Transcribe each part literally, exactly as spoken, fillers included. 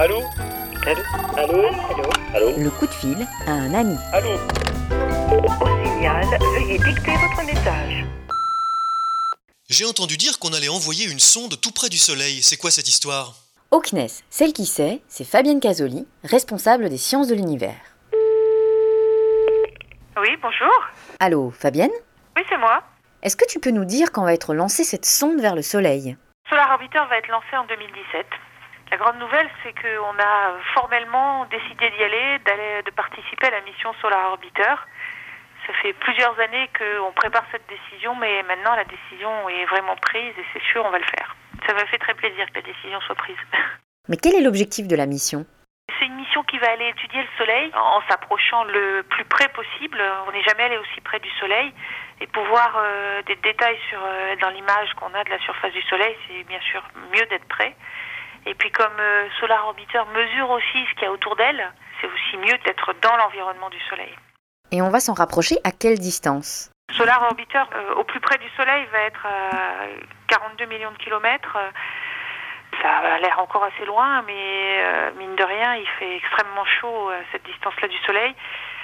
Allô? Allô? Allô? Allô? Allô? Le coup de fil à un ami. Allô? Au signal, veuillez dicter votre message. J'ai entendu dire qu'on allait envoyer une sonde tout près du Soleil. C'est quoi cette histoire? Au C N E S, celle qui sait, c'est Fabienne Casoli, responsable des sciences de l'univers. Oui, bonjour. Allô, Fabienne? Oui, c'est moi. Est-ce que tu peux nous dire quand va être lancée cette sonde vers le Soleil? Solar Orbiter va être lancé en deux mille dix-sept. La grande nouvelle, c'est qu'on a formellement décidé d'y aller, d'aller, de participer à la mission Solar Orbiter. Ça fait plusieurs années qu'on prépare cette décision, mais maintenant la décision est vraiment prise et c'est sûr, on va le faire. Ça m'a fait très plaisir que la décision soit prise. Mais quel est l'objectif de la mission? C'est une mission qui va aller étudier le Soleil en s'approchant le plus près possible. On n'est jamais allé aussi près du Soleil. Et pour voir euh, des détails sur, euh, dans l'image qu'on a de la surface du Soleil, c'est bien sûr mieux d'être près. Et puis comme euh, Solar Orbiter mesure aussi ce qu'il y a autour d'elle, c'est aussi mieux d'être dans l'environnement du Soleil. Et on va s'en rapprocher à quelle distance? Solar Orbiter, euh, au plus près du Soleil, va être à quarante-deux millions de kilomètres. Ça a l'air encore assez loin, mais euh, mine de rien, il fait extrêmement chaud à cette distance-là du Soleil.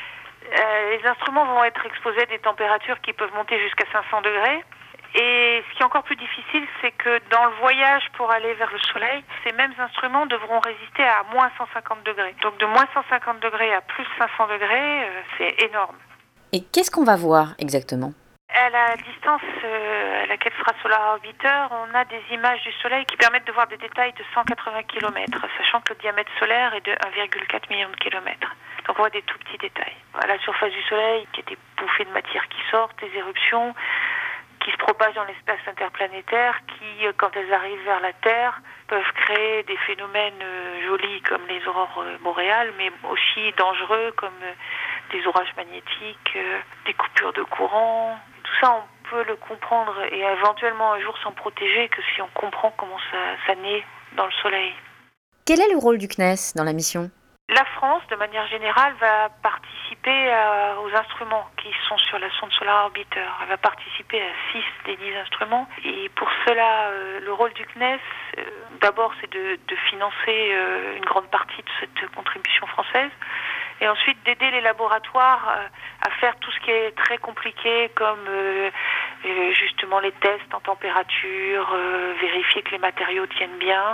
Euh, les instruments vont être exposés à des températures qui peuvent monter jusqu'à cinq cents degrés. Et ce qui est encore plus difficile, c'est que dans le voyage pour aller vers le Soleil, ces mêmes instruments devront résister à moins cent cinquante degrés. Donc de moins cent cinquante degrés à plus cinq cents degrés, euh, c'est énorme. Et qu'est-ce qu'on va voir exactement? À la distance euh, à laquelle sera Solar Orbiter, on a des images du Soleil qui permettent de voir des détails de cent quatre-vingts kilomètres, sachant que le diamètre solaire est de un virgule quatre million de kilomètres. Donc on voit des tout petits détails. À la surface du Soleil, il y a des bouffées de matière qui sortent, des éruptions qui se propagent dans l'espace interplanétaire, qui, quand elles arrivent vers la Terre, peuvent créer des phénomènes euh, jolis comme les aurores euh, boréales, mais aussi dangereux comme euh, des orages magnétiques, euh, des coupures de courant. Tout ça, on peut le comprendre et éventuellement un jour s'en protéger que si on comprend comment ça, ça naît dans le Soleil. Quel est le rôle du C N E S dans la mission? La France, de manière générale, va participer à, aux instruments qui sont sur la sonde Solar Orbiter. Elle va participer à six des dix instruments. Et pour cela, euh, le rôle du C N E S, euh, d'abord, c'est de, de financer euh, une grande partie de cette contribution française. Et ensuite, d'aider les laboratoires euh, à faire tout ce qui est très compliqué, comme euh, euh, justement les tests en température, euh, vérifier que les matériaux tiennent bien.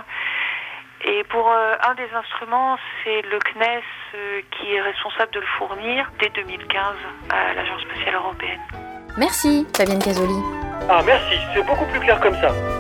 Et pour euh, un des instruments, c'est le C N E S euh, qui est responsable de le fournir dès deux mille quinze à l'Agence spatiale européenne. Merci, Fabienne Casoli. Ah merci, c'est beaucoup plus clair comme ça.